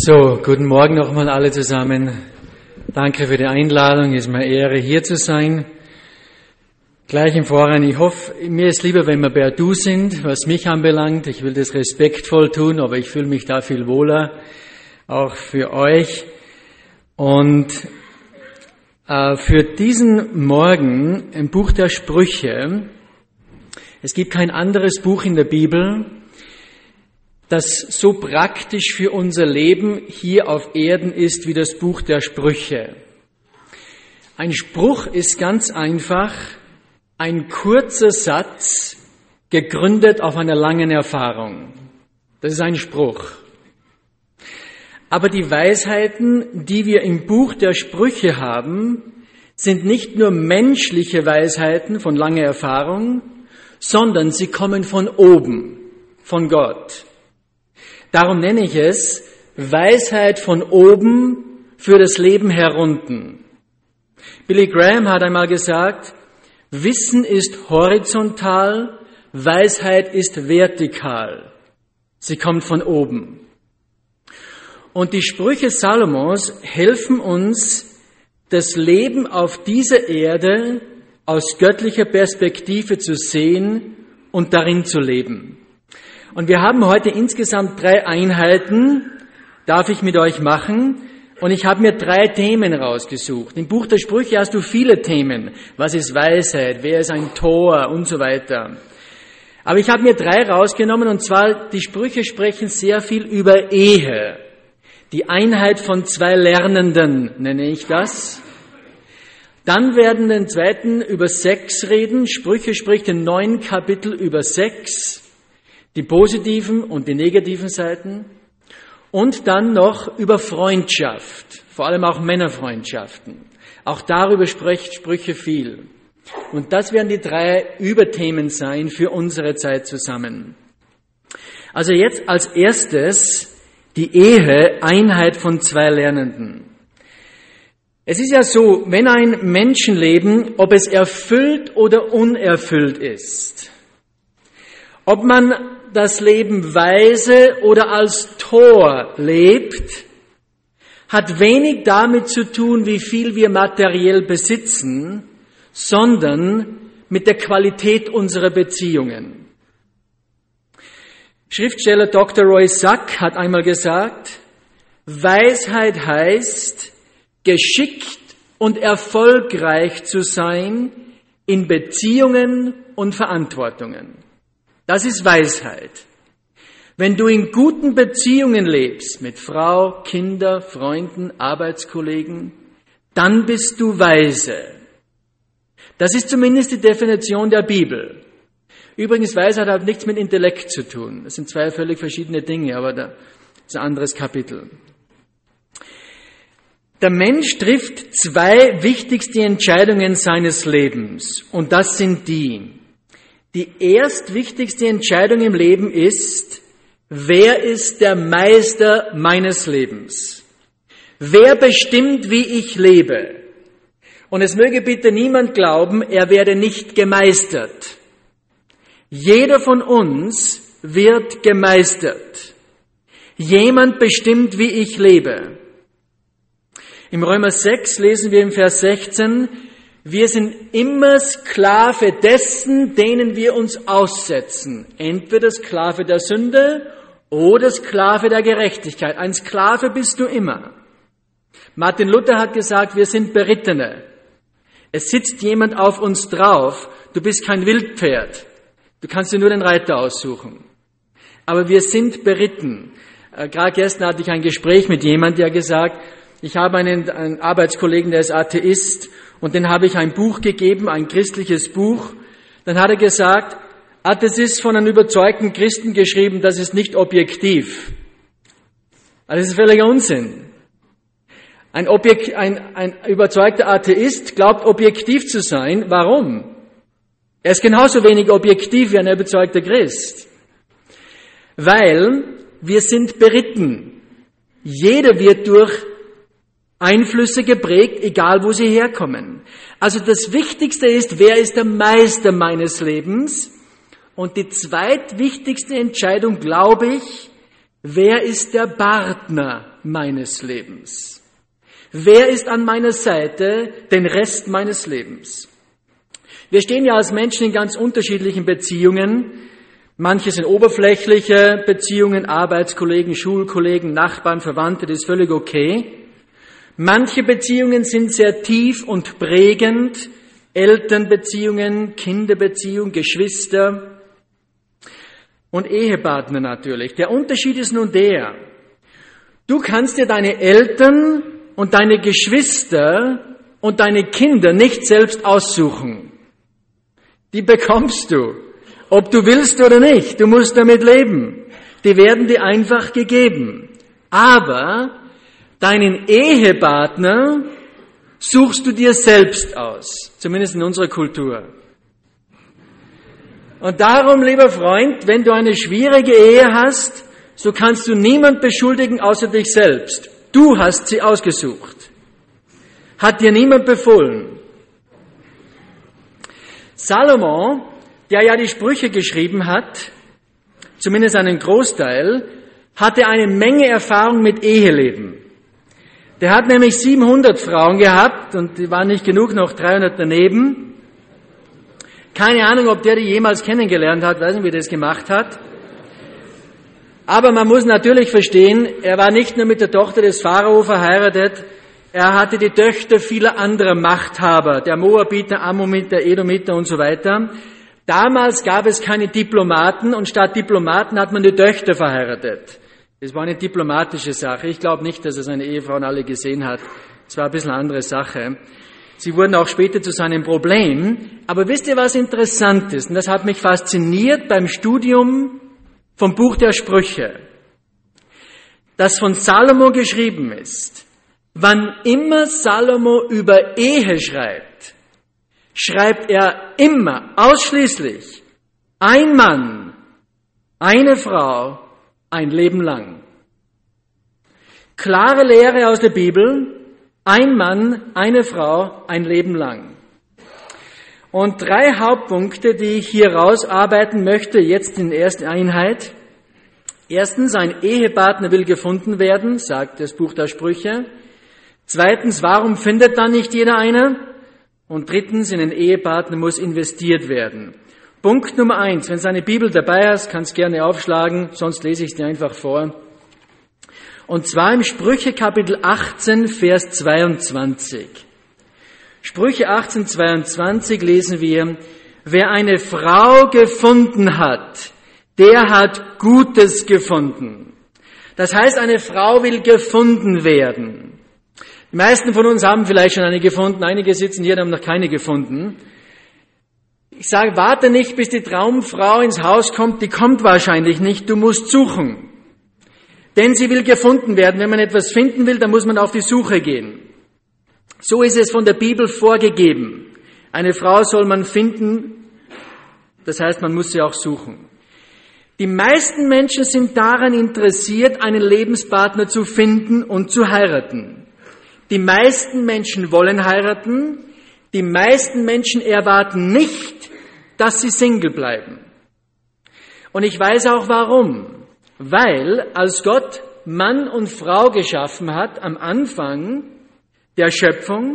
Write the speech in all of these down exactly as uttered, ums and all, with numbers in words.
So, guten Morgen nochmal alle zusammen. Danke für die Einladung. Es ist mir eine Ehre, hier zu sein. Gleich im Vorhinein, ich hoffe, mir ist lieber, wenn wir per Du sind, was mich anbelangt. Ich will das respektvoll tun, aber ich fühle mich da viel wohler, auch für euch. Und äh, für diesen Morgen im Buch der Sprüche, es gibt kein anderes Buch in der Bibel, das so praktisch für unser Leben hier auf Erden ist wie das Buch der Sprüche. Ein Spruch ist ganz einfach ein kurzer Satz, gegründet auf einer langen Erfahrung. Das ist ein Spruch. Aber die Weisheiten, die wir im Buch der Sprüche haben, sind nicht nur menschliche Weisheiten von langer Erfahrung, sondern sie kommen von oben, von Gott. Darum nenne ich es Weisheit von oben für das Leben herunten. Billy Graham hat einmal gesagt, Wissen ist horizontal, Weisheit ist vertikal. Sie kommt von oben. Und die Sprüche Salomos helfen uns, das Leben auf dieser Erde aus göttlicher Perspektive zu sehen und darin zu leben. Und wir haben heute insgesamt drei Einheiten, darf ich mit euch machen. Und ich habe mir drei Themen rausgesucht. Im Buch der Sprüche hast du viele Themen. Was ist Weisheit? Wer ist ein Tor? Und so weiter. Aber ich habe mir drei rausgenommen, und zwar, die Sprüche sprechen sehr viel über Ehe. Die Einheit von zwei Lernenden, nenne ich das. Dann werden den zweiten über Sex reden. Sprüche spricht in neun Kapitel über Sex. Die positiven und die negativen Seiten. Und dann noch über Freundschaft, vor allem auch Männerfreundschaften. Auch darüber spricht Sprüche viel. Und das werden die drei Überthemen sein für unsere Zeit zusammen. Also jetzt als erstes die Ehe, Einheit von zwei Lernenden. Es ist ja so, wenn ein Menschenleben, ob es erfüllt oder unerfüllt ist, ob man das Leben weise oder als Tor lebt, hat wenig damit zu tun, wie viel wir materiell besitzen, sondern mit der Qualität unserer Beziehungen. Schriftsteller Doktor Roy Sack hat einmal gesagt, Weisheit heißt, geschickt und erfolgreich zu sein in Beziehungen und Verantwortungen. Das ist Weisheit. Wenn du in guten Beziehungen lebst, mit Frau, Kinder, Freunden, Arbeitskollegen, dann bist du weise. Das ist zumindest die Definition der Bibel. Übrigens, Weisheit hat nichts mit Intellekt zu tun. Das sind zwei völlig verschiedene Dinge, aber das ist ein anderes Kapitel. Der Mensch trifft zwei wichtigste Entscheidungen seines Lebens, und das sind die. Die erstwichtigste Entscheidung im Leben ist, wer ist der Meister meines Lebens? Wer bestimmt, wie ich lebe? Und es möge bitte niemand glauben, er werde nicht gemeistert. Jeder von uns wird gemeistert. Jemand bestimmt, wie ich lebe. Im Römer sechs lesen wir im Vers sechzehn, wir sind immer Sklave dessen, denen wir uns aussetzen. Entweder Sklave der Sünde oder Sklave der Gerechtigkeit. Ein Sklave bist du immer. Martin Luther hat gesagt, wir sind Berittene. Es sitzt jemand auf uns drauf. Du bist kein Wildpferd. Du kannst dir nur den Reiter aussuchen. Aber wir sind beritten. Gerade gestern hatte ich ein Gespräch mit jemandem, der gesagt, ich habe einen, einen Arbeitskollegen, der ist Atheist, und den habe ich ein Buch gegeben, ein christliches Buch. Dann hat er gesagt, ah, das ist von einem überzeugten Christen geschrieben, das ist nicht objektiv. Also das ist völliger Unsinn. Ein, Objekt, ein, ein überzeugter Atheist glaubt, objektiv zu sein. Warum? Er ist genauso wenig objektiv wie ein überzeugter Christ. Weil wir sind beritten. Jeder wird durch Einflüsse geprägt, egal wo sie herkommen. Also das Wichtigste ist, wer ist der Meister meines Lebens? Und die zweitwichtigste Entscheidung, glaube ich, wer ist der Partner meines Lebens? Wer ist an meiner Seite den Rest meines Lebens? Wir stehen ja als Menschen in ganz unterschiedlichen Beziehungen. Manche sind oberflächliche Beziehungen, Arbeitskollegen, Schulkollegen, Nachbarn, Verwandte, das ist völlig okay. Manche Beziehungen sind sehr tief und prägend. Elternbeziehungen, Kinderbeziehungen, Geschwister und Ehepartner natürlich. Der Unterschied ist nun der: Du kannst dir deine Eltern und deine Geschwister und deine Kinder nicht selbst aussuchen. Die bekommst du, ob du willst oder nicht. Du musst damit leben. Die werden dir einfach gegeben. Aber deinen Ehepartner suchst du dir selbst aus, zumindest in unserer Kultur. Und darum, lieber Freund, wenn du eine schwierige Ehe hast, so kannst du niemand beschuldigen außer dich selbst. Du hast sie ausgesucht. Hat dir niemand befohlen. Salomo, der ja die Sprüche geschrieben hat, zumindest einen Großteil, hatte eine Menge Erfahrung mit Eheleben. Der hat nämlich siebenhundert Frauen gehabt und die waren nicht genug, noch dreihundert daneben. Keine Ahnung, ob der die jemals kennengelernt hat, weiß nicht, wie der das gemacht hat. Aber man muss natürlich verstehen, er war nicht nur mit der Tochter des Pharao verheiratet, er hatte die Töchter vieler anderer Machthaber, der Moabiter, Ammoniter, Edomiter und so weiter. Damals gab es keine Diplomaten und statt Diplomaten hat man die Töchter verheiratet. Das war eine diplomatische Sache. Ich glaube nicht, dass er seine Ehefrauen alle gesehen hat. Es war ein bisschen eine andere Sache. Sie wurden auch später zu seinem Problem. Aber wisst ihr, was interessant ist? Und das hat mich fasziniert beim Studium vom Buch der Sprüche, das von Salomo geschrieben ist. Wann immer Salomo über Ehe schreibt, schreibt er immer ausschließlich ein Mann, eine Frau, ein Leben lang. Klare Lehre aus der Bibel, ein Mann, eine Frau, ein Leben lang. Und drei Hauptpunkte, die ich hier rausarbeiten möchte, jetzt in der ersten Einheit. Erstens, ein Ehepartner will gefunden werden, sagt das Buch der Sprüche. Zweitens, warum findet dann nicht jeder einen? Und drittens, in den Ehepartner muss investiert werden. Punkt Nummer eins, wenn du eine Bibel dabei hast, kannst gerne aufschlagen, sonst lese ich es dir einfach vor. Und zwar im Sprüche Kapitel achtzehn, Vers zweiundzwanzig. Sprüche achtzehn, zweiundzwanzig lesen wir: Wer eine Frau gefunden hat, der hat Gutes gefunden. Das heißt, eine Frau will gefunden werden. Die meisten von uns haben vielleicht schon eine gefunden, einige sitzen hier und haben noch keine gefunden. Ich sage, warte nicht, bis die Traumfrau ins Haus kommt, die kommt wahrscheinlich nicht, du musst suchen. Denn sie will gefunden werden. Wenn man etwas finden will, dann muss man auf die Suche gehen. So ist es von der Bibel vorgegeben. Eine Frau soll man finden, das heißt, man muss sie auch suchen. Die meisten Menschen sind daran interessiert, einen Lebenspartner zu finden und zu heiraten. Die meisten Menschen wollen heiraten, die meisten Menschen erwarten nicht, dass sie Single bleiben. Und ich weiß auch warum. Weil, als Gott Mann und Frau geschaffen hat, am Anfang der Schöpfung,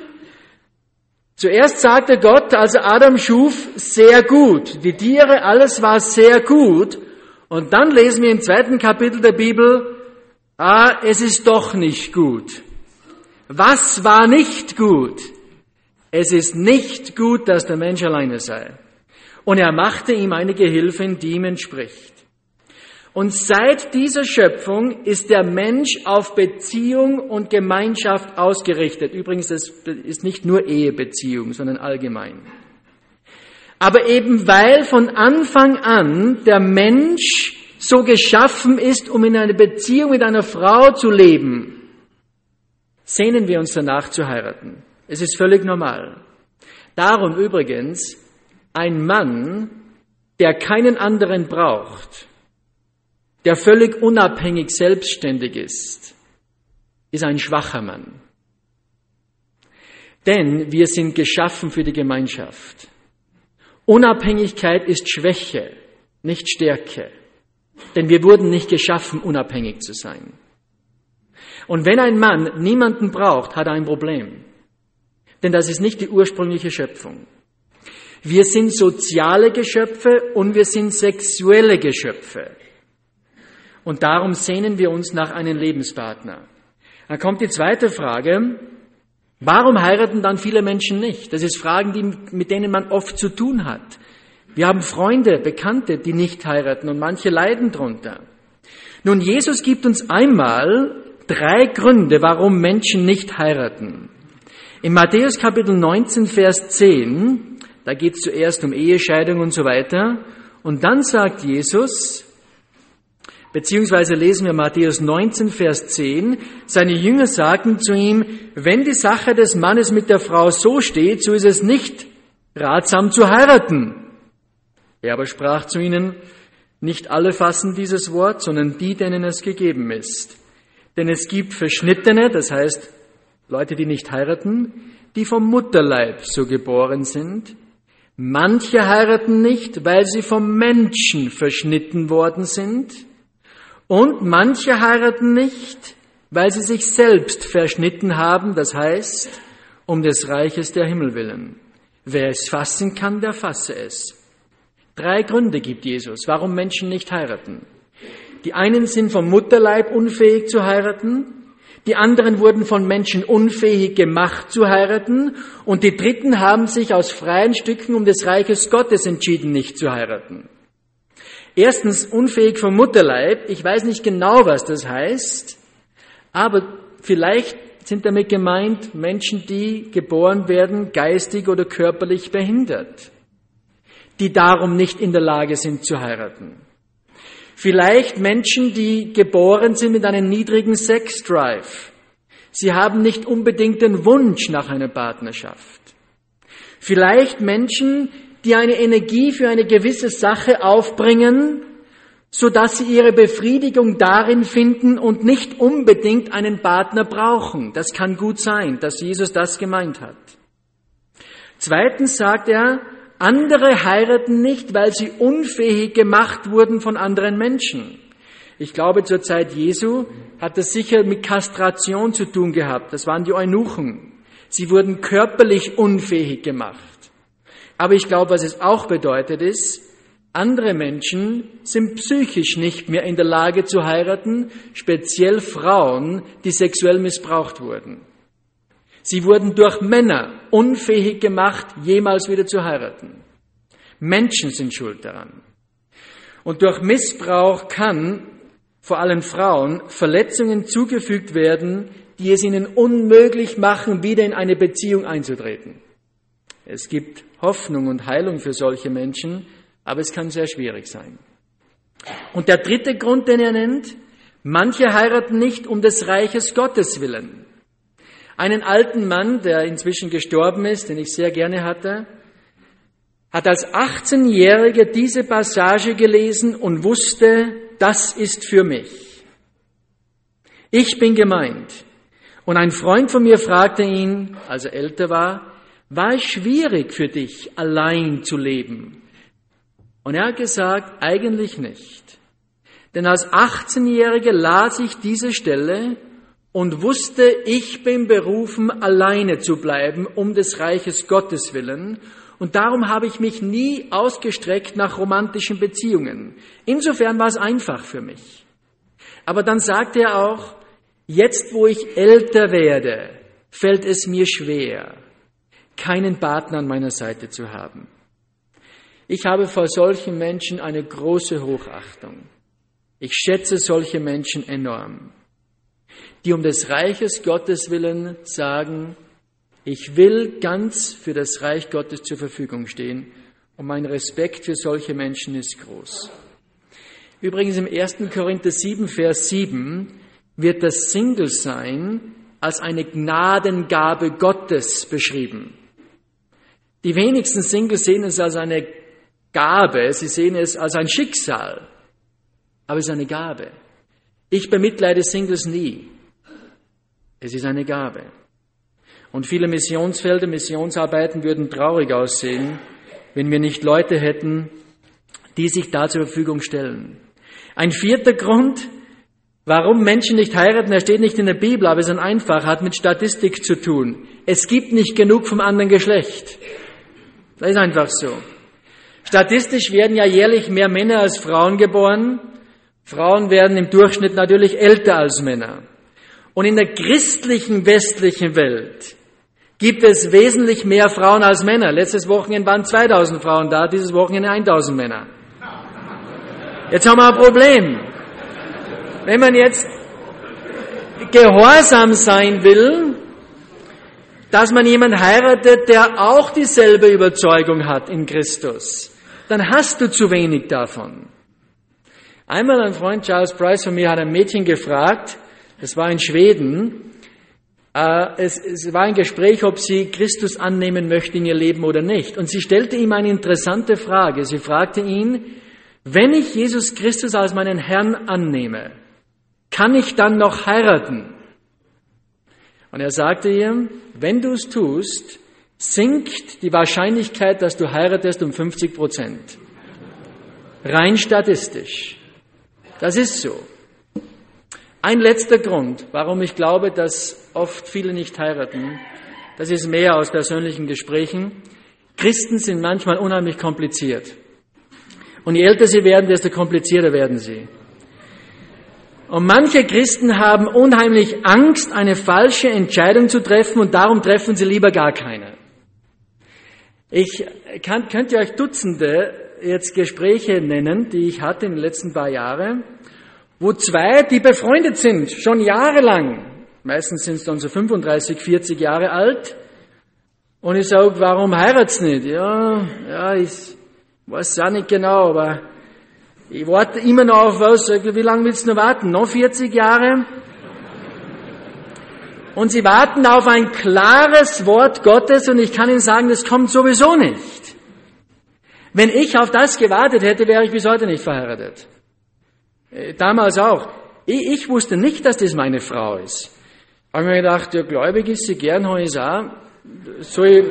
zuerst sagte Gott, als er Adam schuf, sehr gut. Die Tiere, alles war sehr gut. Und dann lesen wir im zweiten Kapitel der Bibel, ah, es ist doch nicht gut. Was war nicht gut? Es ist nicht gut, dass der Mensch alleine sei. Und er machte ihm eine Gehilfin, die ihm entspricht. Und seit dieser Schöpfung ist der Mensch auf Beziehung und Gemeinschaft ausgerichtet. Übrigens, das ist nicht nur Ehebeziehung, sondern allgemein. Aber eben weil von Anfang an der Mensch so geschaffen ist, um in einer Beziehung mit einer Frau zu leben, sehnen wir uns danach zu heiraten. Es ist völlig normal. Darum übrigens, ein Mann, der keinen anderen braucht, der völlig unabhängig selbstständig ist, ist ein schwacher Mann. Denn wir sind geschaffen für die Gemeinschaft. Unabhängigkeit ist Schwäche, nicht Stärke. Denn wir wurden nicht geschaffen, unabhängig zu sein. Und wenn ein Mann niemanden braucht, hat er ein Problem. Denn das ist nicht die ursprüngliche Schöpfung. Wir sind soziale Geschöpfe und wir sind sexuelle Geschöpfe. Und darum sehnen wir uns nach einem Lebenspartner. Dann kommt die zweite Frage. Warum heiraten dann viele Menschen nicht? Das ist Fragen, die, mit denen man oft zu tun hat. Wir haben Freunde, Bekannte, die nicht heiraten und manche leiden drunter. Nun, Jesus gibt uns einmal drei Gründe, warum Menschen nicht heiraten. In Matthäus Kapitel neunzehn, Vers zehn, da geht es zuerst um Ehescheidung und so weiter. Und dann sagt Jesus, beziehungsweise lesen wir Matthäus neunzehn, Vers zehn, seine Jünger sagten zu ihm, wenn die Sache des Mannes mit der Frau so steht, so ist es nicht ratsam zu heiraten. Er aber sprach zu ihnen, nicht alle fassen dieses Wort, sondern die, denen es gegeben ist. Denn es gibt Verschnittene, das heißt Leute, die nicht heiraten, die vom Mutterleib so geboren sind. Manche heiraten nicht, weil sie vom Menschen verschnitten worden sind. Und manche heiraten nicht, weil sie sich selbst verschnitten haben, das heißt, um des Reiches der Himmel willen. Wer es fassen kann, der fasse es. Drei Gründe gibt Jesus, warum Menschen nicht heiraten. Die einen sind vom Mutterleib unfähig zu heiraten, die anderen wurden von Menschen unfähig gemacht zu heiraten und die dritten haben sich aus freien Stücken um des Reiches Gottes entschieden, nicht zu heiraten. Erstens, unfähig vom Mutterleib. Ich weiß nicht genau, was das heißt, aber vielleicht sind damit gemeint Menschen, die geboren werden, geistig oder körperlich behindert, die darum nicht in der Lage sind zu heiraten. Vielleicht Menschen, die geboren sind mit einem niedrigen Sexdrive. Sie haben nicht unbedingt den Wunsch nach einer Partnerschaft. Vielleicht Menschen, die eine Energie für eine gewisse Sache aufbringen, sodass sie ihre Befriedigung darin finden und nicht unbedingt einen Partner brauchen. Das kann gut sein, dass Jesus das gemeint hat. Zweitens sagt er, andere heiraten nicht, weil sie unfähig gemacht wurden von anderen Menschen. Ich glaube, zur Zeit Jesu hat das sicher mit Kastration zu tun gehabt. Das waren die Eunuchen. Sie wurden körperlich unfähig gemacht. Aber ich glaube, was es auch bedeutet ist, andere Menschen sind psychisch nicht mehr in der Lage zu heiraten, speziell Frauen, die sexuell missbraucht wurden. Sie wurden durch Männer unfähig gemacht, jemals wieder zu heiraten. Menschen sind schuld daran. Und durch Missbrauch kann vor allem Frauen Verletzungen zugefügt werden, die es ihnen unmöglich machen, wieder in eine Beziehung einzutreten. Es gibt Hoffnung und Heilung für solche Menschen, aber es kann sehr schwierig sein. Und der dritte Grund, den er nennt, manche heiraten nicht um des Reiches Gottes willen. Einen alten Mann, der inzwischen gestorben ist, den ich sehr gerne hatte, hat als achtzehnjähriger diese Passage gelesen und wusste, das ist für mich. Ich bin gemeint. Und ein Freund von mir fragte ihn, als er älter war, war es schwierig für dich, allein zu leben? Und er hat gesagt, eigentlich nicht. Denn als achtzehnjähriger las ich diese Stelle und wusste, ich bin berufen, alleine zu bleiben, um des Reiches Gottes willen. Und darum habe ich mich nie ausgestreckt nach romantischen Beziehungen. Insofern war es einfach für mich. Aber dann sagte er auch, jetzt wo ich älter werde, fällt es mir schwer, keinen Partner an meiner Seite zu haben. Ich habe vor solchen Menschen eine große Hochachtung. Ich schätze solche Menschen enorm, die um des Reiches Gottes willen sagen, ich will ganz für das Reich Gottes zur Verfügung stehen und mein Respekt für solche Menschen ist groß. Übrigens im ersten Korinther sieben, Vers sieben wird das Single-Sein als eine Gnadengabe Gottes beschrieben. Die wenigsten Singles sehen es als eine Gabe, sie sehen es als ein Schicksal, aber es ist eine Gabe. Ich bemitleide Singles nie. Es ist eine Gabe. Und viele Missionsfelder, Missionsarbeiten würden traurig aussehen, wenn wir nicht Leute hätten, die sich da zur Verfügung stellen. Ein vierter Grund, Warum Menschen nicht heiraten, das steht nicht in der Bibel, aber es ist einfach, hat mit Statistik zu tun. Es gibt nicht genug vom anderen Geschlecht. Das ist einfach so. Statistisch werden ja jährlich mehr Männer als Frauen geboren. Frauen werden im Durchschnitt natürlich älter als Männer. Und in der christlichen westlichen Welt gibt es wesentlich mehr Frauen als Männer. Letztes Wochenende waren zweitausend Frauen da, dieses Wochenende eintausend Männer. Jetzt haben wir ein Problem. Wenn man jetzt gehorsam sein will, dass man jemanden heiratet, der auch dieselbe Überzeugung hat in Christus, dann hast du zu wenig davon. Einmal ein Freund, Charles Price von mir, hat ein Mädchen gefragt, das war in Schweden, äh, es, es war ein Gespräch, ob sie Christus annehmen möchte in ihr Leben oder nicht. Und sie stellte ihm eine interessante Frage. Sie fragte ihn, wenn ich Jesus Christus als meinen Herrn annehme, kann ich dann noch heiraten? Und er sagte ihr, wenn du es tust, sinkt die Wahrscheinlichkeit, dass du heiratest, um fünfzig Prozent. Rein statistisch. Das ist so. Ein letzter Grund, warum ich glaube, dass oft viele nicht heiraten, das ist mehr aus persönlichen Gesprächen. Christen sind manchmal unheimlich kompliziert. Und je älter sie werden, desto komplizierter werden sie. Und manche Christen haben unheimlich Angst, eine falsche Entscheidung zu treffen und darum treffen sie lieber gar keine. Ich kann, könnt ihr euch Dutzende jetzt Gespräche nennen, die ich hatte in den letzten paar Jahren, wo zwei, die befreundet sind, schon jahrelang, meistens sind es dann so fünfunddreißig, vierzig Jahre alt, und ich sage, warum heirat's nicht? Ja, ja, ich weiß auch nicht genau, aber ich warte immer noch auf was. Wie lange willst du noch warten? Noch vierzig Jahre? Und sie warten auf ein klares Wort Gottes und ich kann Ihnen sagen, das kommt sowieso nicht. Wenn ich auf das gewartet hätte, wäre ich bis heute nicht verheiratet. Damals auch. Ich, ich wusste nicht, dass das meine Frau ist. Habe mir gedacht, ja, gläubig ist sie gern, habe ich auch. Soll ich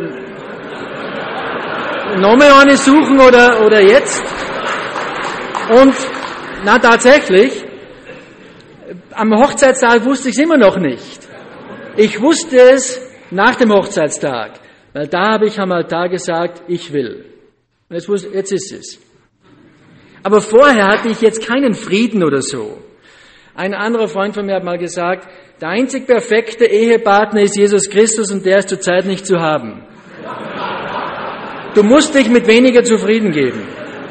nochmal eine suchen oder, oder jetzt? Und, na tatsächlich, am Hochzeitstag wusste ich es immer noch nicht. Ich wusste es nach dem Hochzeitstag, weil da habe ich am Altar gesagt, ich will. Und jetzt, wusste, jetzt ist es. Aber vorher hatte ich jetzt keinen Frieden oder so. Ein anderer Freund von mir hat mal gesagt, der einzig perfekte Ehepartner ist Jesus Christus und der ist zurzeit nicht zu haben. Du musst dich mit weniger zufrieden geben.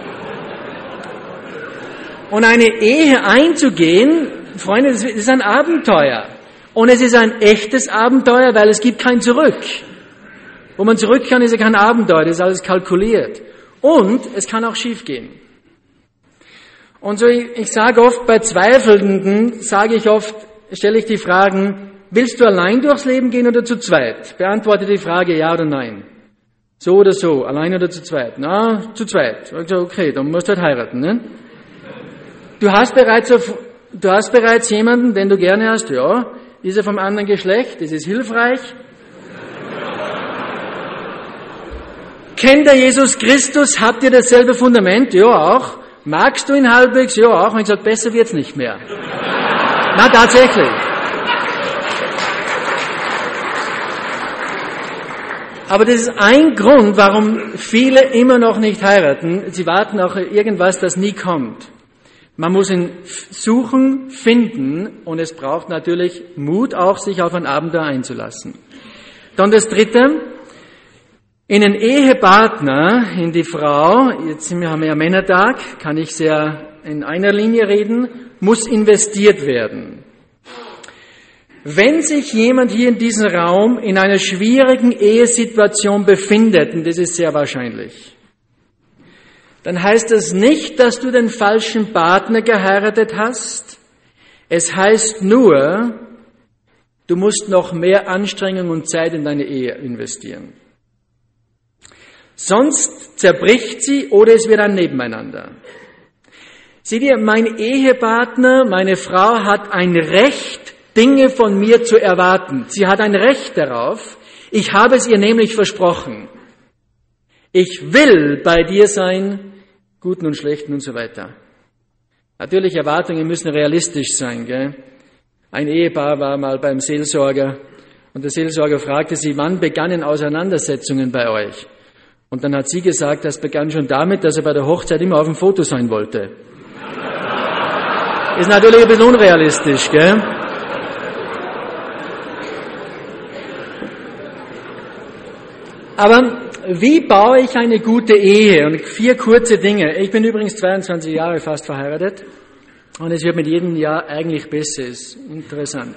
Und eine Ehe einzugehen, Freunde, das ist ein Abenteuer. Und es ist ein echtes Abenteuer, weil es gibt kein Zurück. Wo man zurück kann, ist ja kein Abenteuer, das ist alles kalkuliert. Und es kann auch schief gehen. Und so, ich, ich sage oft, bei Zweifelnden sage ich oft, stelle ich die Fragen, willst du allein durchs Leben gehen oder zu zweit? Beantworte die Frage ja oder nein. So oder so, allein oder zu zweit? Na, zu zweit. Okay, dann musst du halt heiraten, ne? Du hast bereits, auf, du hast bereits jemanden, den du gerne hast, ja. Ist er vom anderen Geschlecht? Das ist hilfreich. Kennt er Jesus Christus? Habt ihr dasselbe Fundament? Ja, auch. Magst du ihn halbwegs? Ja, auch. Und ich sage, besser wird's nicht mehr. Na, tatsächlich. Aber das ist ein Grund, warum viele immer noch nicht heiraten. Sie warten auf irgendwas, das nie kommt. Man muss ihn suchen, finden und es braucht natürlich Mut, auch sich auf ein Abenteuer einzulassen. Dann das Dritte, in den Ehepartner, in die Frau, jetzt haben wir ja Männertag, kann ich sehr in einer Linie reden, muss investiert werden. Wenn sich jemand hier in diesem Raum in einer schwierigen Ehesituation befindet, und das ist sehr wahrscheinlich, dann heißt das nicht, dass du den falschen Partner geheiratet hast. Es heißt nur, du musst noch mehr Anstrengung und Zeit in deine Ehe investieren. Sonst zerbricht sie oder es wird ein Nebeneinander. Seht ihr, mein Ehepartner, meine Frau hat ein Recht, Dinge von mir zu erwarten. Sie hat ein Recht darauf. Ich habe es ihr nämlich versprochen. Ich will bei dir sein, Guten und Schlechten und so weiter. Natürlich, Erwartungen müssen realistisch sein, gell? Ein Ehepaar war mal beim Seelsorger und der Seelsorger fragte sie, wann begannen Auseinandersetzungen bei euch? Und dann hat sie gesagt, das begann schon damit, dass er bei der Hochzeit immer auf dem Foto sein wollte. Ist natürlich ein bisschen unrealistisch, gell? Aber wie baue ich eine gute Ehe? Und vier kurze Dinge. Ich bin übrigens zweiundzwanzig Jahre fast verheiratet und es wird mit jedem Jahr eigentlich besser. Ist interessant.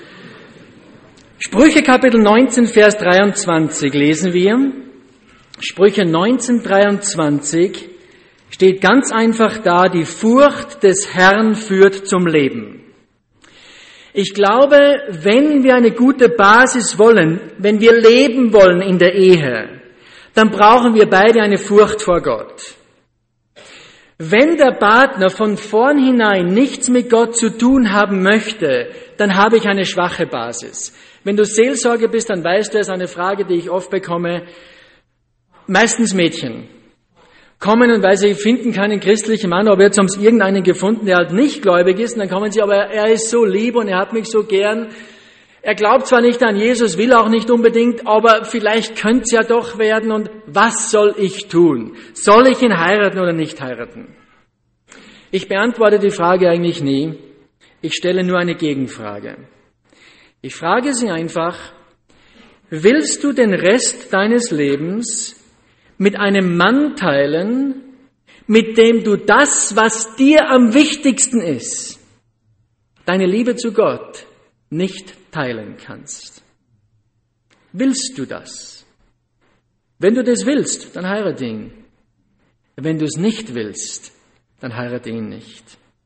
Sprüche Kapitel neunzehn, Vers dreiundzwanzig lesen wir. Sprüche neunzehn, dreiundzwanzig steht ganz einfach da, die Furcht des Herrn führt zum Leben. Ich glaube, wenn wir eine gute Basis wollen, wenn wir leben wollen in der Ehe, dann brauchen wir beide eine Furcht vor Gott. Wenn der Partner von vornherein nichts mit Gott zu tun haben möchte, dann habe ich eine schwache Basis. Wenn du Seelsorger bist, dann weißt du, es ist eine Frage, die ich oft bekomme. Meistens Mädchen kommen und weil sie finden keinen christlichen Mann, aber jetzt haben sie irgendeinen gefunden, der halt nicht gläubig ist, und dann kommen sie, aber er ist so lieb und er hat mich so gern. Er glaubt zwar nicht an Jesus, will auch nicht unbedingt, aber vielleicht könnte es ja doch werden, und was soll ich tun? Soll ich ihn heiraten oder nicht heiraten? Ich beantworte die Frage eigentlich nie. Ich stelle nur eine Gegenfrage. Ich frage sie einfach, willst du den Rest deines Lebens mit einem Mann teilen, mit dem du das, was dir am wichtigsten ist, deine Liebe zu Gott, nicht teilen kannst? Willst du das? Wenn du das willst, dann heirate ihn. Wenn du es nicht willst, dann heirate ihn nicht.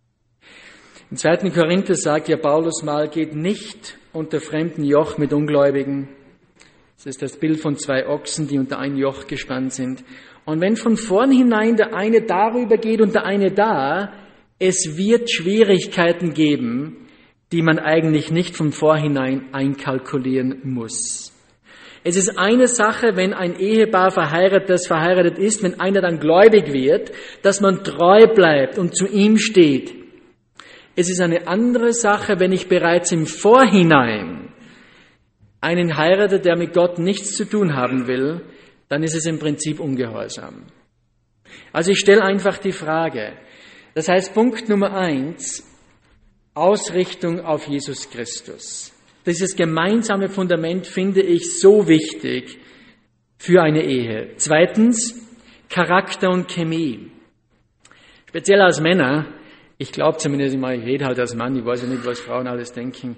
Im zweiten Korinther sagt ja Paulus mal, geht nicht unter fremden Joch mit Ungläubigen. Das ist das Bild von zwei Ochsen, die unter ein Joch gespannt sind. Und wenn von vornherein der eine darüber geht und der eine da, es wird Schwierigkeiten geben, die man eigentlich nicht von vornherein einkalkulieren muss. Es ist eine Sache, wenn ein Ehepaar verheiratet, das verheiratet ist, wenn einer dann gläubig wird, dass man treu bleibt und zu ihm steht. Es ist eine andere Sache, wenn ich bereits im Vorhinein einen heirate, der mit Gott nichts zu tun haben will, dann ist es im Prinzip Ungehorsam. Also ich stelle einfach die Frage. Das heißt, Punkt Nummer eins, Ausrichtung auf Jesus Christus. Dieses gemeinsame Fundament finde ich so wichtig für eine Ehe. Zweitens, Charakter und Chemie. Speziell als Männer, ich glaube zumindest immer, ich rede halt als Mann, ich weiß ja nicht, was Frauen alles denken.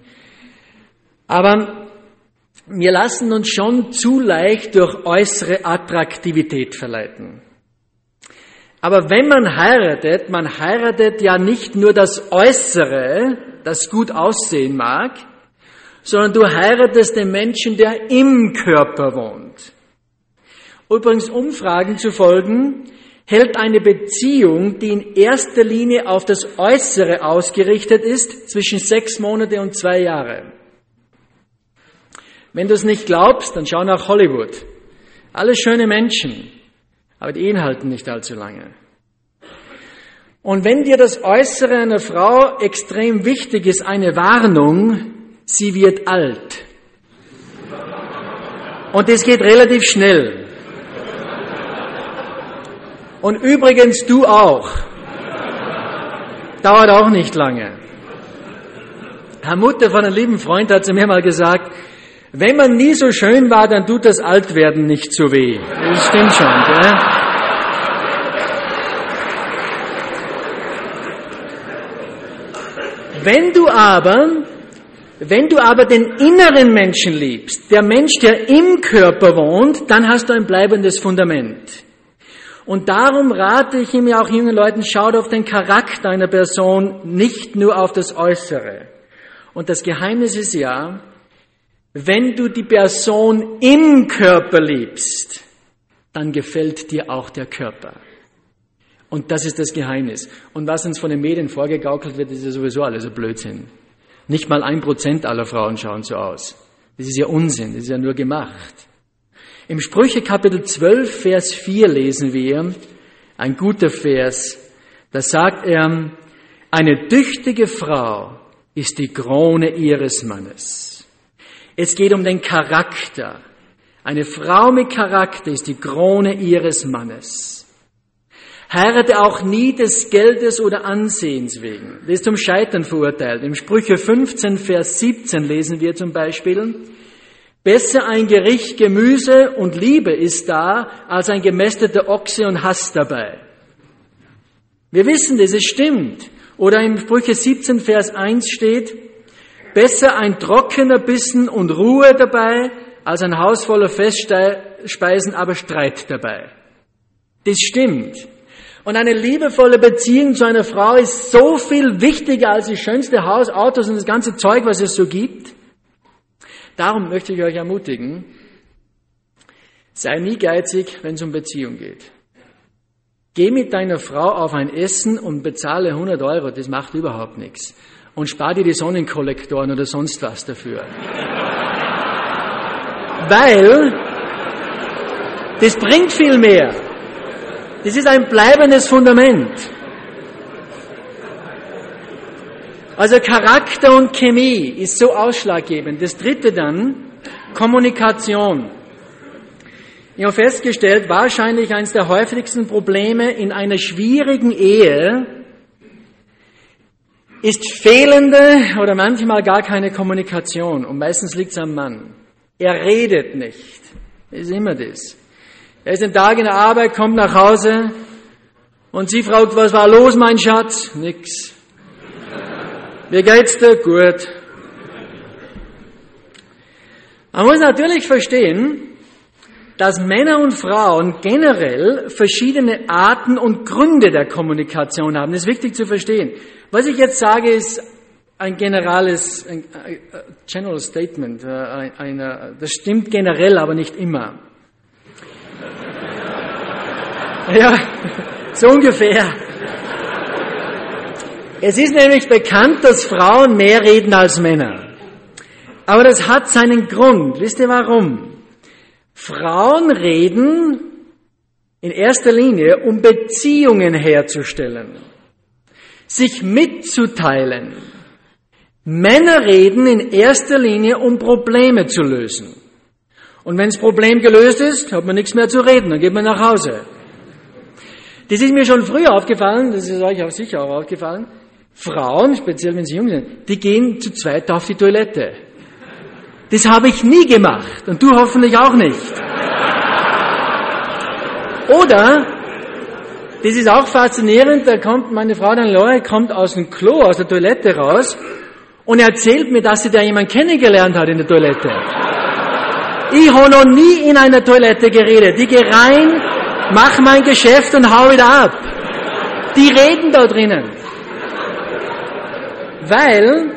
Aber wir lassen uns schon zu leicht durch äußere Attraktivität verleiten. Aber wenn man heiratet, man heiratet ja nicht nur das Äußere, das gut aussehen mag, sondern du heiratest den Menschen, der im Körper wohnt. Übrigens, Umfragen zu folgen, hält eine Beziehung, die in erster Linie auf das Äußere ausgerichtet ist, zwischen sechs Monate und zwei Jahre. Wenn du es nicht glaubst, dann schau nach Hollywood. Alles schöne Menschen, aber die Ehen halten nicht allzu lange. Und wenn dir das Äußere einer Frau extrem wichtig ist, eine Warnung, sie wird alt. Und das geht relativ schnell. Und übrigens du auch. Dauert auch nicht lange. Herr Mutter von einem lieben Freund hat zu mir mal gesagt, wenn man nie so schön war, dann tut das Altwerden nicht so weh. Das stimmt schon, gell? Wenn du aber, wenn du aber den inneren Menschen liebst, der Mensch, der im Körper wohnt, dann hast du ein bleibendes Fundament. Und darum rate ich ihm ja auch jungen Leuten, schaut auf den Charakter einer Person, nicht nur auf das Äußere. Und das Geheimnis ist ja, wenn du die Person im Körper liebst, dann gefällt dir auch der Körper. Und das ist das Geheimnis. Und was uns von den Medien vorgegaukelt wird, ist ja sowieso alles ein Blödsinn. Nicht mal ein Prozent aller Frauen schauen so aus. Das ist ja Unsinn, das ist ja nur gemacht. Im Sprüche Kapitel zwölf, Vers vier lesen wir, ein guter Vers, da sagt er, Eine tüchtige Frau ist die Krone ihres Mannes. Es geht um den Charakter. Eine Frau mit Charakter ist die Krone ihres Mannes. Heirate auch nie des Geldes oder Ansehens wegen. Das ist zum Scheitern verurteilt. Im Sprüche fünfzehn, Vers siebzehn lesen wir zum Beispiel: Besser ein Gericht Gemüse und Liebe ist da, als ein gemästeter Ochse und Hass dabei. Wir wissen das, es stimmt. Oder im Sprüche siebzehn, Vers eins steht: Besser ein trockener Bissen und Ruhe dabei, als ein Haus voller Festspeisen, aber Streit dabei. Das stimmt. Und eine liebevolle Beziehung zu einer Frau ist so viel wichtiger als das schönste Haus, Autos und das ganze Zeug, was es so gibt. Darum möchte ich euch ermutigen, sei nie geizig, wenn es um Beziehung geht. Geh mit deiner Frau auf ein Essen und bezahle hundert Euro, das macht überhaupt nichts. Und spar dir die Sonnenkollektoren oder sonst was dafür. Weil das bringt viel mehr. Das ist ein bleibendes Fundament. Also Charakter und Chemie ist so ausschlaggebend. Das dritte dann, Kommunikation. Ich habe festgestellt, wahrscheinlich eines der häufigsten Probleme in einer schwierigen Ehe ist fehlende oder manchmal gar keine Kommunikation. Und meistens liegt es am Mann. Er redet nicht. Das ist immer das. Er ist den Tag in der Arbeit, kommt nach Hause und sie fragt, was war los, mein Schatz? Nix. Wie geht's dir? Gut. Man muss natürlich verstehen, dass Männer und Frauen generell verschiedene Arten und Gründe der Kommunikation haben. Das ist wichtig zu verstehen. Was ich jetzt sage, ist ein generelles, ein General Statement. Ein, ein, das stimmt generell, aber nicht immer. Ja, so ungefähr. Es ist nämlich bekannt, dass Frauen mehr reden als Männer. Aber das hat seinen Grund. Wisst ihr warum? Frauen reden in erster Linie, um Beziehungen herzustellen, sich mitzuteilen. Männer reden in erster Linie, um Probleme zu lösen. Und wenn das Problem gelöst ist, hat man nichts mehr zu reden, dann geht man nach Hause. Das ist mir schon früher aufgefallen, das ist euch auch sicher auch aufgefallen. Frauen, speziell wenn sie jung sind, die gehen zu zweit auf die Toilette. Das habe ich nie gemacht und du hoffentlich auch nicht. Oder, das ist auch faszinierend, da kommt meine Frau dann Lore, kommt aus dem Klo, aus der Toilette raus und erzählt mir, dass sie da jemanden kennengelernt hat in der Toilette. Ich habe noch nie in einer Toilette geredet. Ich gehe rein, mach mein Geschäft und hau wieder ab. Die reden da drinnen. Weil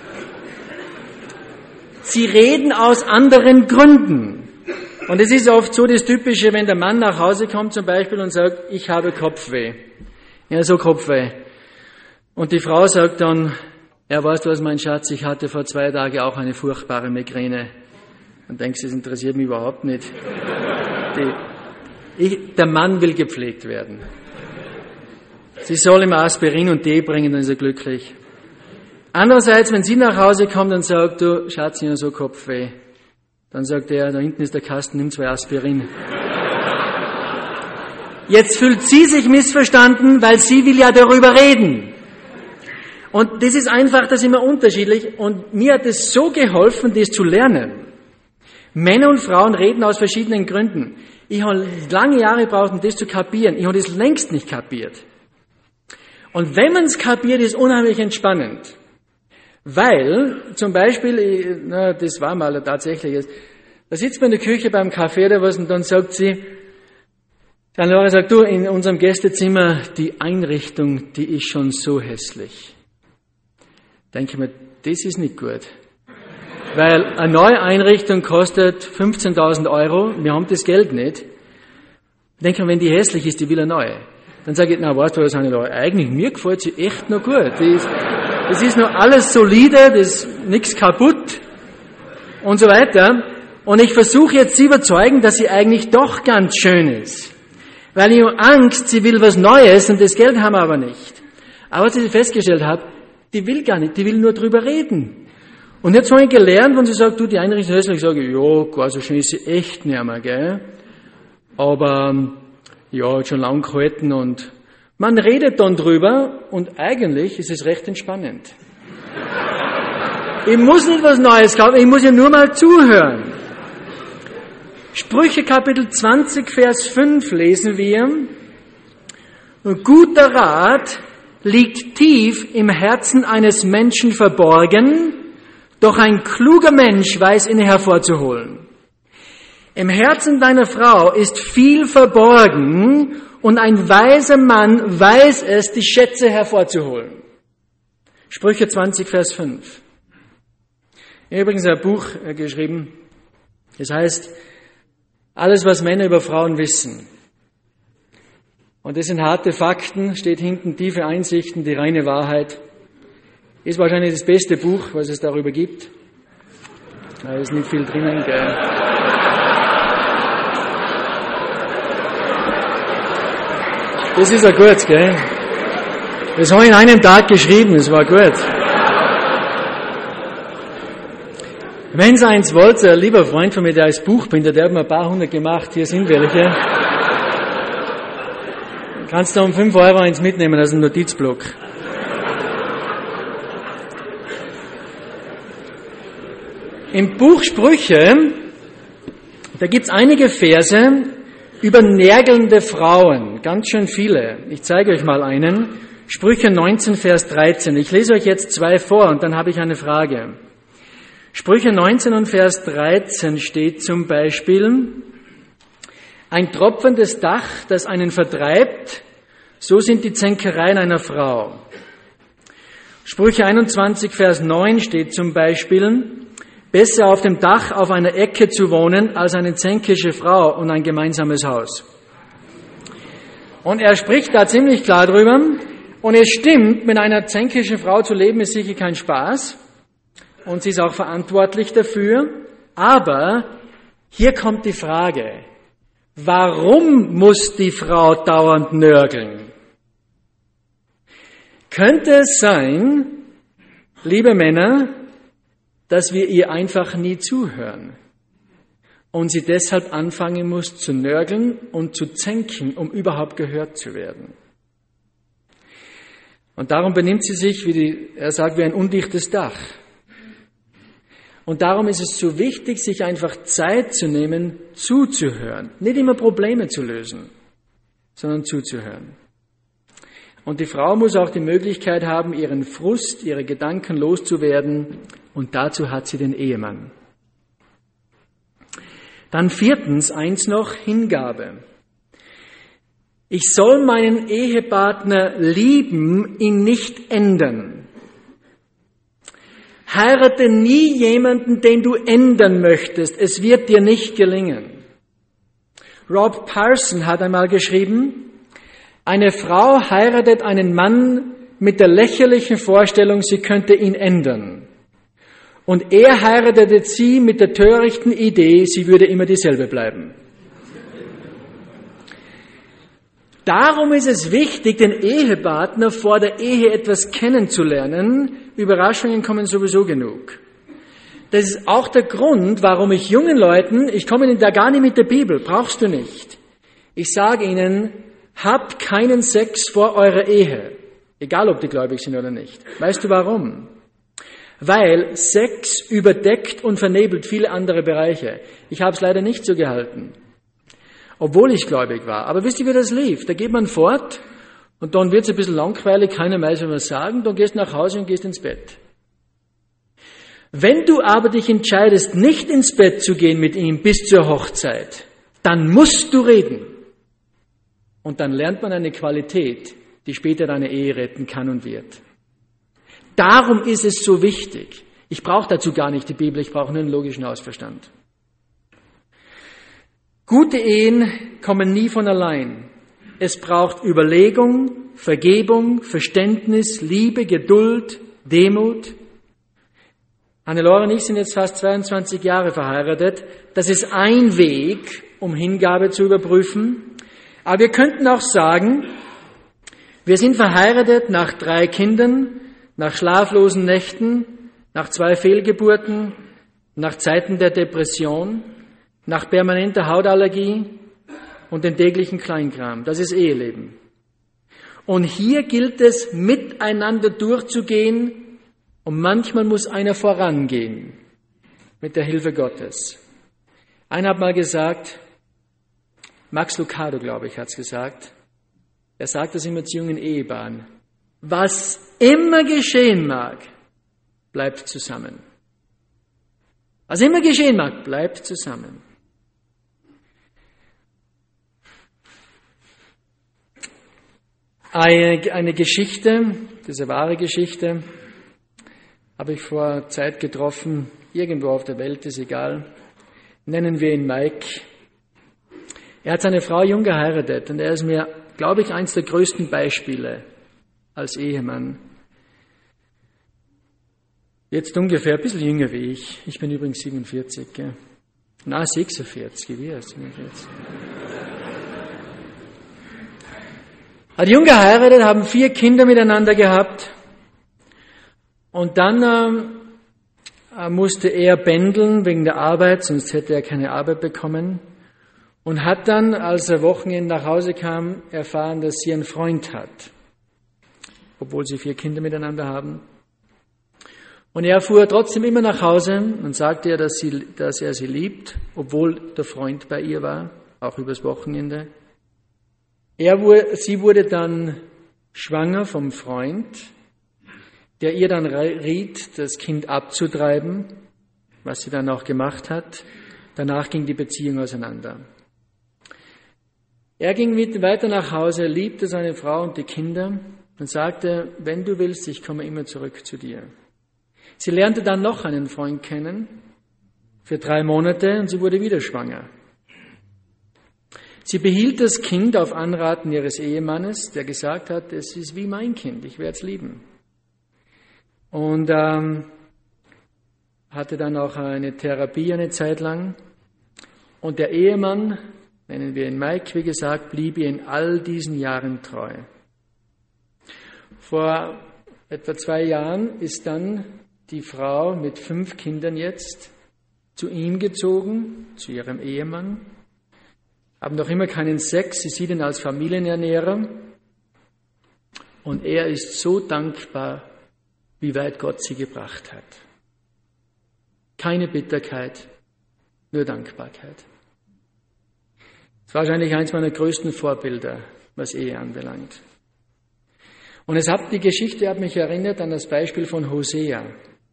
sie reden aus anderen Gründen. Und es ist oft so das Typische, wenn der Mann nach Hause kommt zum Beispiel und sagt, ich habe Kopfweh. Ja, so Kopfweh. Und die Frau sagt dann, ja, weißt du was, mein Schatz, ich hatte vor zwei Tagen auch eine furchtbare Migräne. Und denkst, das interessiert mich überhaupt nicht. Die, ich, der Mann will gepflegt werden. Sie soll ihm Aspirin und Tee bringen, dann ist er glücklich. Andererseits, wenn sie nach Hause kommt und sagt, du Schatz, ich habe so Kopfweh, dann sagt er, da hinten ist der Kasten, nimm zwei Aspirin. Jetzt fühlt sie sich missverstanden, weil sie will ja darüber reden. Und das ist einfach, das ist immer unterschiedlich. Und mir hat es so geholfen, das zu lernen. Männer und Frauen reden aus verschiedenen Gründen. Ich habe lange Jahre gebraucht, um das zu kapieren. Ich habe das längst nicht kapiert. Und wenn man es kapiert, ist es unheimlich entspannend. Weil, zum Beispiel, na, das war mal tatsächlich, da sitzt man in der Küche beim Kaffee oder was und dann sagt sie, dann Laura sagt, du, in unserem Gästezimmer, die Einrichtung, die ist schon so hässlich. Denke ich mir, das ist nicht gut. Weil eine neue Einrichtung kostet fünfzehntausend Euro, wir haben das Geld nicht. Denke ich mir, wenn die hässlich ist, die will eine neue. Dann sage ich, na, weißt du was, Laura, eigentlich, mir gefällt sie echt noch gut. Die ist, das ist noch alles solide, das ist nichts kaputt und so weiter. Und ich versuche jetzt sie überzeugen, dass sie eigentlich doch ganz schön ist. Weil ich habe Angst, sie will was Neues und das Geld haben wir aber nicht. Aber was ich festgestellt habe, die will gar nicht, die will nur drüber reden. Und jetzt habe ich gelernt, wenn sie sagt, du, die Einrichtung ist, ich sage, ja, gar so schön ist sie echt nicht mehr, gell? Aber, ja, hat schon lang gehalten und man redet dann drüber und eigentlich ist es recht entspannend. Ich muss nicht was Neues kaufen, ich muss ja nur mal zuhören. Sprüche Kapitel zwanzig, Vers fünf lesen wir. Ein guter Rat liegt tief im Herzen eines Menschen verborgen, doch ein kluger Mensch weiß ihn hervorzuholen. Im Herzen deiner Frau ist viel verborgen und ein weiser Mann weiß es, die Schätze hervorzuholen. Sprüche zwanzig, Vers fünf. Ich habe übrigens ein Buch geschrieben, das heißt, alles, was Männer über Frauen wissen. Und das sind harte Fakten, steht hinten tiefe Einsichten, die reine Wahrheit. Ist wahrscheinlich das beste Buch, was es darüber gibt. Da ist nicht viel drinnen, gell. Das ist ja gut, gell. Das habe ich in einem Tag geschrieben, das war gut. Wenn ihr eins wollt, ein lieber Freund von mir, der ist Buchbinder, der hat mir ein paar hundert gemacht, hier sind welche. Kannst du um fünf Euro eins mitnehmen, das ist ein Notizblock. Im Buch Sprüche, da gibt's einige Verse über närgelnde Frauen, ganz schön viele. Ich zeige euch mal einen. Sprüche neunzehn, Vers dreizehn. Ich lese euch jetzt zwei vor und dann habe ich eine Frage. Sprüche neunzehn und Vers dreizehn steht zum Beispiel, ein tropfendes Dach, das einen vertreibt, so sind die Zänkereien einer Frau. Sprüche einundzwanzig, Vers neun steht zum Beispiel, besser auf dem Dach auf einer Ecke zu wohnen, als eine zänkische Frau und ein gemeinsames Haus. Und er spricht da ziemlich klar drüber, und es stimmt, mit einer zänkischen Frau zu leben ist sicher kein Spaß. Und sie ist auch verantwortlich dafür. Aber hier kommt die Frage, warum muss die Frau dauernd nörgeln? Könnte es sein, liebe Männer, dass wir ihr einfach nie zuhören und sie deshalb anfangen muss zu nörgeln und zu zänken, um überhaupt gehört zu werden? Und darum benimmt sie sich, wie die, er sagt, wie ein undichtes Dach. Und darum ist es so wichtig, sich einfach Zeit zu nehmen, zuzuhören. Nicht immer Probleme zu lösen, sondern zuzuhören. Und die Frau muss auch die Möglichkeit haben, ihren Frust, ihre Gedanken loszuwerden. Und dazu hat sie den Ehemann. Dann viertens, eins noch, Hingabe. Ich soll meinen Ehepartner lieben, ihn nicht ändern. Heirate nie jemanden, den du ändern möchtest. Es wird dir nicht gelingen. Rob Parson hat einmal geschrieben, eine Frau heiratet einen Mann mit der lächerlichen Vorstellung, sie könnte ihn ändern. Und er heiratete sie mit der törichten Idee, sie würde immer dieselbe bleiben. Darum ist es wichtig, den Ehepartner vor der Ehe etwas kennenzulernen. Überraschungen kommen sowieso genug. Das ist auch der Grund, warum ich jungen Leuten, ich komme ihnen da gar nicht mit der Bibel, brauchst du nicht. Ich sage ihnen, habt keinen Sex vor eurer Ehe. Egal, ob die gläubig sind oder nicht. Weißt du warum? Weil Sex überdeckt und vernebelt viele andere Bereiche. Ich habe es leider nicht so gehalten, obwohl ich gläubig war. Aber wisst ihr, wie das lief? Da geht man fort und dann wird es ein bisschen langweilig, keiner weiß, was sagen, dann gehst du nach Hause und gehst ins Bett. Wenn du aber dich entscheidest, nicht ins Bett zu gehen mit ihm bis zur Hochzeit, dann musst du reden. Und dann lernt man eine Qualität, die später deine Ehe retten kann und wird. Darum ist es so wichtig. Ich brauche dazu gar nicht die Bibel, ich brauche nur einen logischen Hausverstand. Gute Ehen kommen nie von allein. Es braucht Überlegung, Vergebung, Verständnis, Liebe, Geduld, Demut. Hannelore und ich sind jetzt fast zweiundzwanzig Jahre verheiratet. Das ist ein Weg, um Hingabe zu überprüfen. Aber wir könnten auch sagen, Wir sind verheiratet nach drei Kindern, nach schlaflosen Nächten, nach zwei Fehlgeburten, nach Zeiten der Depression, nach permanenter Hautallergie und dem täglichen Kleinkram. Das ist Eheleben. Und hier gilt es, miteinander durchzugehen, und manchmal muss einer vorangehen, mit der Hilfe Gottes. Einer hat mal gesagt, Max Lucado, glaube ich, hat es gesagt, er sagt das immer zu jungen Ehepaaren, was immer geschehen mag, bleibt zusammen. Was immer geschehen mag, bleibt zusammen. Eine, eine Geschichte, diese wahre Geschichte, habe ich vor Zeit getroffen, irgendwo auf der Welt, ist egal. Nennen wir ihn Mike. Er hat seine Frau jung geheiratet und er ist mir, glaube ich, eines der größten Beispiele als Ehemann. Jetzt ungefähr ein bisschen jünger wie ich. Ich bin übrigens siebenundvierzig. Gell? Na, sechsundvierzig, wie er siebenundvierzig. Hat jung geheiratet, haben vier Kinder miteinander gehabt. Und dann äh, musste er pendeln wegen der Arbeit, sonst hätte er keine Arbeit bekommen. Und hat dann, als er Wochenende nach Hause kam, erfahren, dass sie einen Freund hat, obwohl sie vier Kinder miteinander haben. Und er fuhr trotzdem immer nach Hause und sagte ihr, dass, sie, dass er sie liebt, obwohl der Freund bei ihr war, auch übers Wochenende. Er wurde, sie wurde dann schwanger vom Freund, der ihr dann riet, das Kind abzutreiben, was sie dann auch gemacht hat. Danach ging die Beziehung auseinander. Er ging mit weiter nach Hause, liebte seine Frau und die Kinder und sagte, wenn du willst, ich komme immer zurück zu dir. Sie lernte dann noch einen Freund kennen für drei Monate und sie wurde wieder schwanger. Sie behielt das Kind auf Anraten ihres Ehemannes, der gesagt hat, es ist wie mein Kind, ich werde es lieben. Und ähm, hatte dann auch eine Therapie eine Zeit lang. Und der Ehemann, nennen wir ihn Mike, wie gesagt, blieb ihr in all diesen Jahren treu. Vor etwa zwei Jahren ist dann die Frau mit fünf Kindern jetzt zu ihm gezogen, zu ihrem Ehemann, haben noch immer keinen Sex, sie sieht ihn als Familienernährer und er ist so dankbar, wie weit Gott sie gebracht hat. Keine Bitterkeit, nur Dankbarkeit. Das ist wahrscheinlich eines meiner größten Vorbilder, was Ehe anbelangt. Und es hat, die Geschichte hat mich erinnert an das Beispiel von Hosea,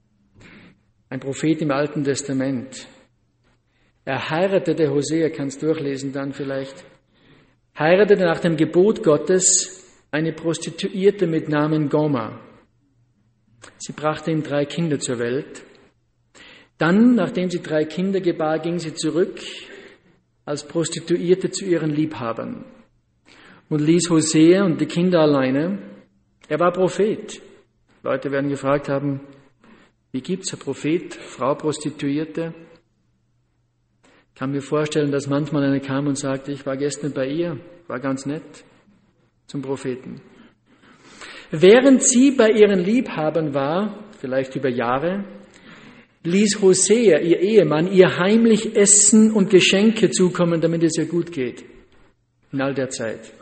ein Prophet im Alten Testament. Er heiratete, Hosea, kannst du durchlesen dann vielleicht, heiratete nach dem Gebot Gottes eine Prostituierte mit Namen Gomer. Sie brachte ihm drei Kinder zur Welt. Dann, nachdem sie drei Kinder gebar, ging sie zurück als Prostituierte zu ihren Liebhabern und ließ Hosea und die Kinder alleine. Er war Prophet. Leute werden gefragt haben, wie gibt's ein Prophet, Frau Prostituierte? Ich kann mir vorstellen, dass manchmal einer kam und sagte, ich war gestern bei ihr, war ganz nett, zum Propheten. Während sie bei ihren Liebhabern war, vielleicht über Jahre, ließ Hosea, ihr Ehemann, ihr heimlich Essen und Geschenke zukommen, damit es ihr gut geht, in all der Zeit.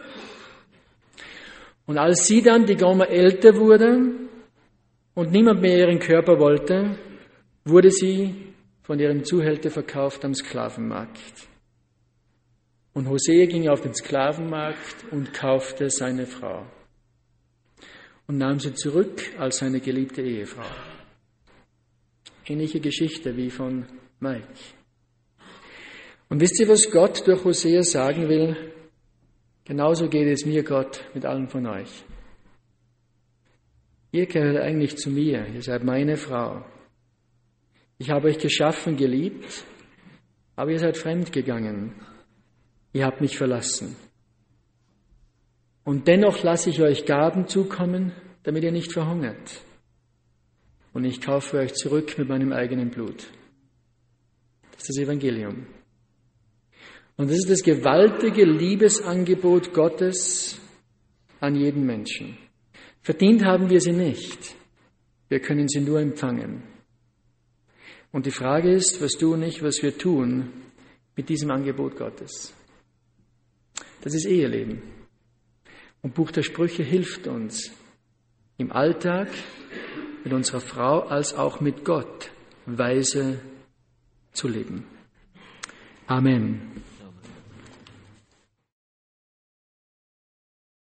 Und als sie dann, die Gomer, älter wurde und niemand mehr ihren Körper wollte, wurde sie von ihrem Zuhälter verkauft am Sklavenmarkt. Und Hosea ging auf den Sklavenmarkt und kaufte seine Frau und nahm sie zurück als seine geliebte Ehefrau. Ähnliche Geschichte wie von Mike. Und wisst ihr, was Gott durch Hosea sagen will? Genauso geht es mir, Gott, mit allen von euch. Ihr gehört eigentlich zu mir, ihr seid meine Frau. Ich habe euch geschaffen, geliebt, aber ihr seid fremdgegangen. Ihr habt mich verlassen. Und dennoch lasse ich euch Gaben zukommen, damit ihr nicht verhungert. Und ich kaufe euch zurück mit meinem eigenen Blut. Das ist das Evangelium. Und das ist das gewaltige Liebesangebot Gottes an jeden Menschen. Verdient haben wir sie nicht. Wir können sie nur empfangen. Und die Frage ist, was du und ich, was wir tun mit diesem Angebot Gottes. Das ist Eheleben. Und Buch der Sprüche hilft uns, im Alltag, mit unserer Frau, als auch mit Gott, weise zu leben. Amen.